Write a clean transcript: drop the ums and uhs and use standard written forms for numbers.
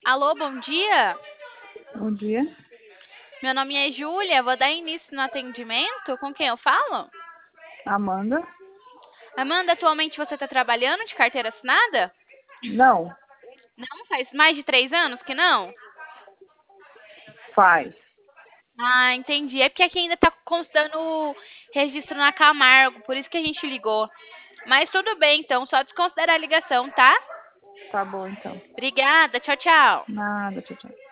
Alô, bom dia. Bom dia, Meu nome é Júlia, vou dar início no atendimento. Com quem eu falo? Amanda? Amanda, atualmente você está trabalhando de carteira assinada? Não, Não, faz mais de 3 anos que não? faz. Ah, entendi. É porque aqui ainda está constando o registro na Camargo, por isso que a gente ligou. Mas tudo bem, então, só desconsiderar a ligação, tá? Tá bom então. Obrigada, tchau, tchau. Nada, tchau, tchau.